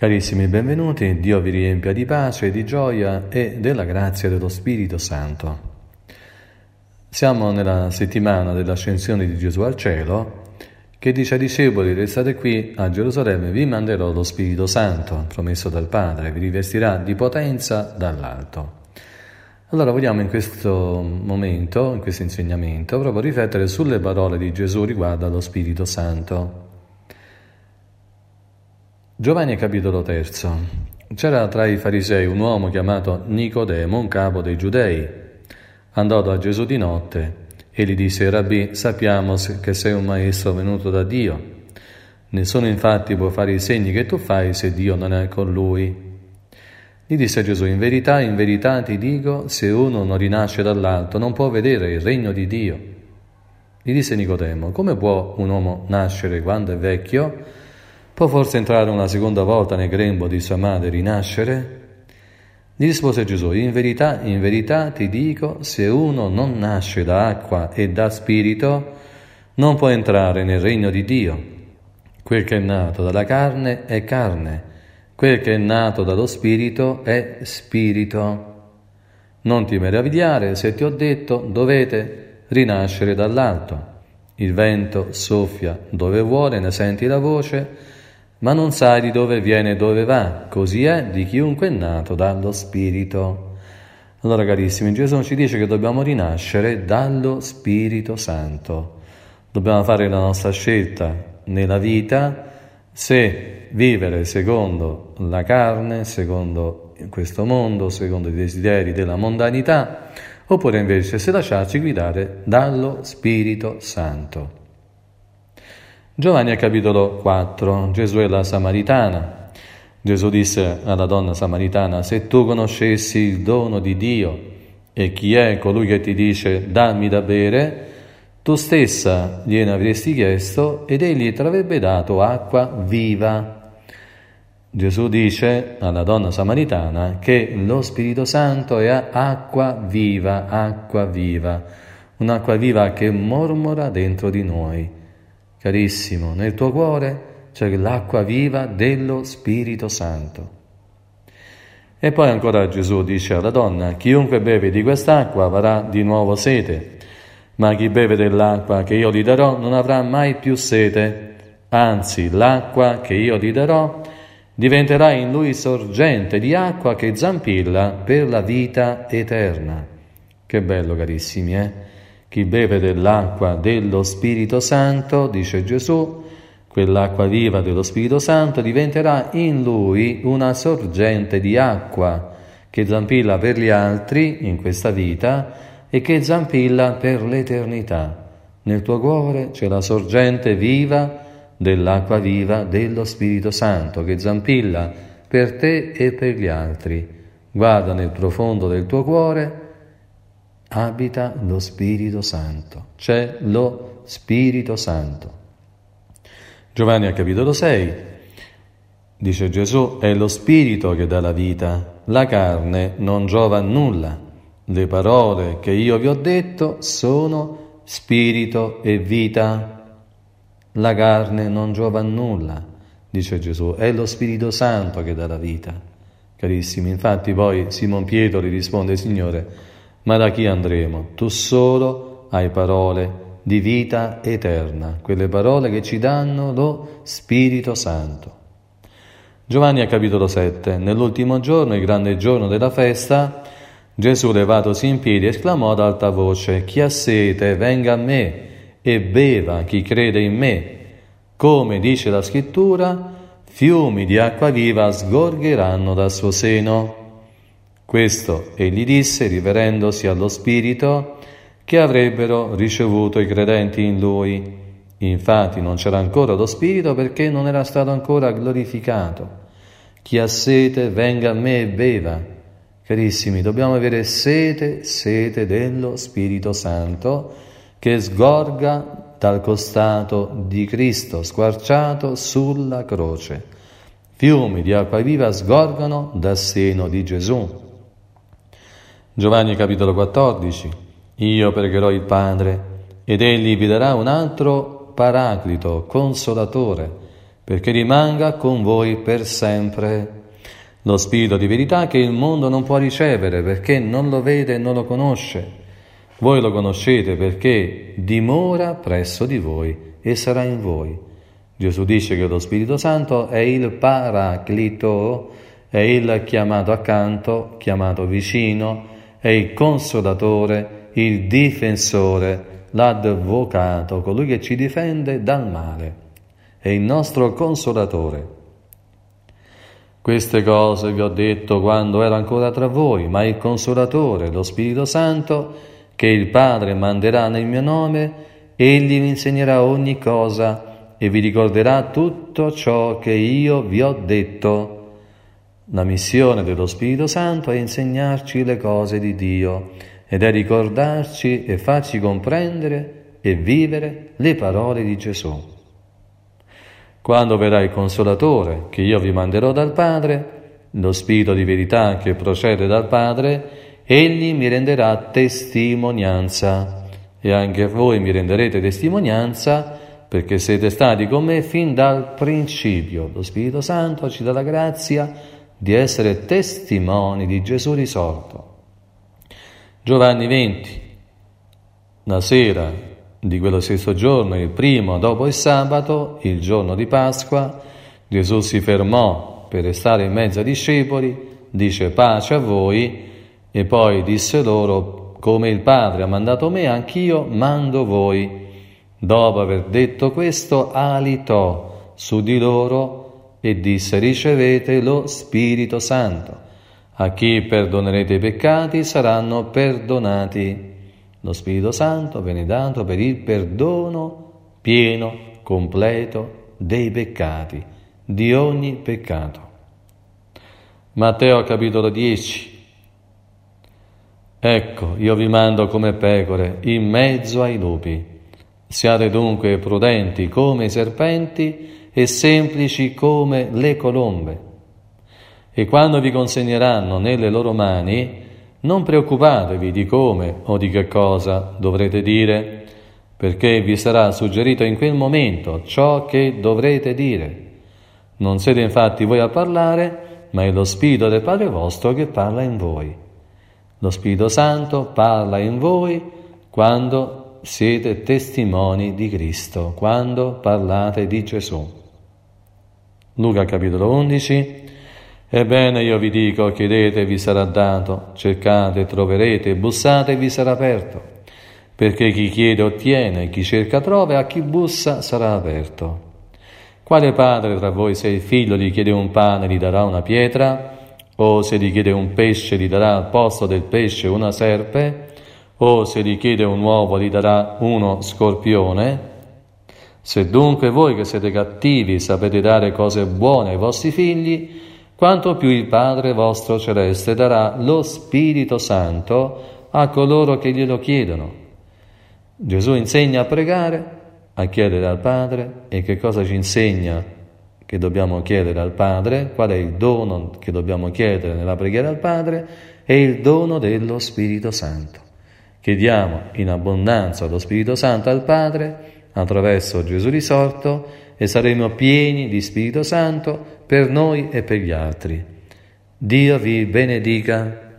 Carissimi, benvenuti. Dio vi riempia di pace, di gioia e della grazia dello Spirito Santo. Siamo nella settimana dell'ascensione di Gesù al cielo, che dice ai discepoli: restate qui a Gerusalemme, vi manderò lo Spirito Santo, promesso dal Padre, vi rivestirà di potenza dall'alto. Allora vogliamo in questo momento, in questo insegnamento, proprio riflettere sulle parole di Gesù riguardo allo Spirito Santo. Giovanni capitolo 3. C'era tra i farisei un uomo chiamato Nicodemo, un capo dei giudei. Andò da Gesù di notte e gli disse: Rabbì, sappiamo che sei un maestro venuto da Dio. Nessuno infatti può fare i segni che tu fai se Dio non è con lui. Gli disse Gesù: in verità ti dico, se uno non rinasce dall'alto non può vedere il regno di Dio. Gli disse Nicodemo: come può un uomo nascere quando è vecchio? Può forse entrare una seconda volta nel grembo di sua madre e rinascere? Gli rispose Gesù: in verità ti dico, se uno non nasce da acqua e da spirito, non può entrare nel regno di Dio. Quel che è nato dalla carne è carne, quel che è nato dallo spirito è spirito. Non ti meravigliare se ti ho detto: dovete rinascere dall'alto. Il vento soffia dove vuole, ne senti la voce, ma non sai di dove viene e dove va. Così è di chiunque è nato dallo Spirito. Allora, carissimi, Gesù ci dice che dobbiamo rinascere dallo Spirito Santo. Dobbiamo fare la nostra scelta nella vita, se vivere secondo la carne, secondo questo mondo, secondo i desideri della mondanità, oppure invece se lasciarci guidare dallo Spirito Santo. Giovanni capitolo 4, Gesù e la Samaritana. Gesù disse alla donna samaritana: se tu conoscessi il dono di Dio e chi è colui che ti dice dammi da bere, tu stessa gliene avresti chiesto ed egli ti avrebbe dato acqua viva. Gesù dice alla donna samaritana che lo Spirito Santo è acqua viva, un'acqua viva che mormora dentro di noi. Carissimo, nel tuo cuore c'è l'acqua viva dello Spirito Santo. E poi ancora Gesù dice alla donna: chiunque beve di quest'acqua avrà di nuovo sete, ma chi beve dell'acqua che io gli darò non avrà mai più sete, anzi l'acqua che io gli darò diventerà in lui sorgente di acqua che zampilla per la vita eterna. Che bello, carissimi, Chi beve dell'acqua dello Spirito Santo, dice Gesù, quell'acqua viva dello Spirito Santo diventerà in lui una sorgente di acqua che zampilla per gli altri in questa vita e che zampilla per l'eternità. Nel tuo cuore c'è la sorgente viva dell'acqua viva dello Spirito Santo che zampilla per te e per gli altri. Guarda nel profondo del tuo cuore, abita lo Spirito Santo, c'è lo Spirito Santo. Giovanni capitolo 6, dice Gesù: è lo Spirito che dà la vita, la carne non giova a nulla. Le parole che io vi ho detto sono spirito e vita. La carne non giova a nulla, dice Gesù, è lo Spirito Santo che dà la vita. Carissimi, infatti poi Simon Pietro gli risponde: Signore, ma da chi andremo? Tu solo hai parole di vita eterna, quelle parole che ci danno lo Spirito Santo. Giovanni capitolo 7. Nell'ultimo giorno, il grande giorno della festa, Gesù, levatosi in piedi, esclamò ad alta voce: chi ha sete venga a me e beva chi crede in me. Come dice la Scrittura, fiumi di acqua viva sgorgeranno dal suo seno. Questo egli disse riferendosi allo Spirito che avrebbero ricevuto i credenti in Lui. Infatti non c'era ancora lo Spirito perché non era stato ancora glorificato. Chi ha sete venga a me e beva. Carissimi, dobbiamo avere sete dello Spirito Santo che sgorga dal costato di Cristo, squarciato sulla croce. Fiumi di acqua viva sgorgano dal seno di Gesù. Giovanni capitolo 14. Io pregherò il Padre ed egli vi darà un altro Paraclito, Consolatore, perché rimanga con voi per sempre. Lo Spirito di verità che il mondo non può ricevere, perché non lo vede e non lo conosce. Voi lo conoscete perché dimora presso di voi e sarà in voi. Gesù dice che lo Spirito Santo è il Paraclito, è il chiamato accanto, chiamato vicino, è il Consolatore, il Difensore, l'Advocato, colui che ci difende dal male. È il nostro Consolatore. Queste cose vi ho detto quando ero ancora tra voi, ma il Consolatore, lo Spirito Santo, che il Padre manderà nel mio nome, egli vi insegnerà ogni cosa e vi ricorderà tutto ciò che io vi ho detto. La missione dello Spirito Santo è insegnarci le cose di Dio ed è ricordarci e farci comprendere e vivere le parole di Gesù. Quando verrà il Consolatore, che io vi manderò dal Padre, lo Spirito di verità che procede dal Padre, egli mi renderà testimonianza. E anche voi mi renderete testimonianza, perché siete stati con me fin dal principio. Lo Spirito Santo ci dà la grazia di essere testimoni di Gesù risorto. Giovanni 20, la sera di quello stesso giorno, il primo dopo il sabato, il giorno di Pasqua, Gesù si fermò per restare in mezzo ai discepoli, dice pace a voi, e poi disse loro, come il Padre ha mandato me, anch'io mando voi. Dopo aver detto questo, alitò su di loro e disse, ricevete lo Spirito Santo. A chi perdonerete i peccati saranno perdonati. Lo Spirito Santo viene dato per il perdono pieno, completo dei peccati, di ogni peccato. Matteo capitolo 10. Ecco, io vi mando come pecore in mezzo ai lupi. Siate dunque prudenti come i serpenti e semplici come le colombe. E quando vi consegneranno nelle loro mani, non preoccupatevi di come o di che cosa dovrete dire, perché vi sarà suggerito in quel momento ciò che dovrete dire. Non siete infatti voi a parlare, ma è lo Spirito del Padre vostro che parla in voi. Lo Spirito Santo parla in voi quando siete testimoni di Cristo, quando parlate di Gesù. Luca capitolo 11. Ebbene io vi dico, chiedete e vi sarà dato, cercate e troverete, bussate e vi sarà aperto. Perché chi chiede ottiene, chi cerca trova, e a chi bussa sarà aperto. Quale padre tra voi, se il figlio gli chiede un pane, gli darà una pietra? O se gli chiede un pesce, gli darà al posto del pesce una serpe? O se gli chiede un uovo, gli darà uno scorpione? Se dunque voi che siete cattivi sapete dare cose buone ai vostri figli, quanto più il Padre vostro celeste darà lo Spirito Santo a coloro che glielo chiedono. Gesù insegna a pregare, a chiedere al Padre. E che cosa ci insegna che dobbiamo chiedere al Padre? Qual è il dono che dobbiamo chiedere nella preghiera al Padre? È il dono dello Spirito Santo. Chiediamo in abbondanza lo Spirito Santo al Padre attraverso Gesù risorto e saremo pieni di Spirito Santo per noi e per gli altri. Dio vi benedica.